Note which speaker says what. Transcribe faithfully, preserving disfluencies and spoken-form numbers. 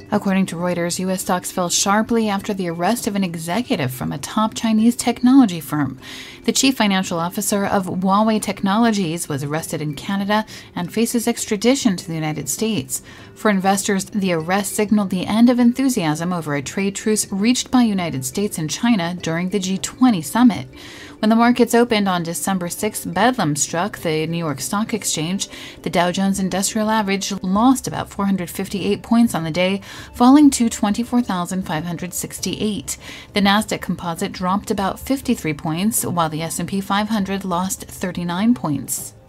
Speaker 1: According to Reuters, U S stocks fell sharply after the arrest of an executive from a top Chinese technology firm. The chief financial officer of Huawei Technologies was arrested in Canada and faces extradition to the United States. For investors, the arrest signaled the end of enthusiasm over a trade truce reached by United States and China during the G twenty summit. When the markets opened on December sixth, bedlam struck the New York Stock Exchange. The Dow Jones Industrial Average lost about four hundred fifty-eight points on the day, falling to twenty-four thousand five hundred sixty-eight. The Nasdaq Composite dropped about fifty-three points, while the S and P five hundred lost thirty-nine points.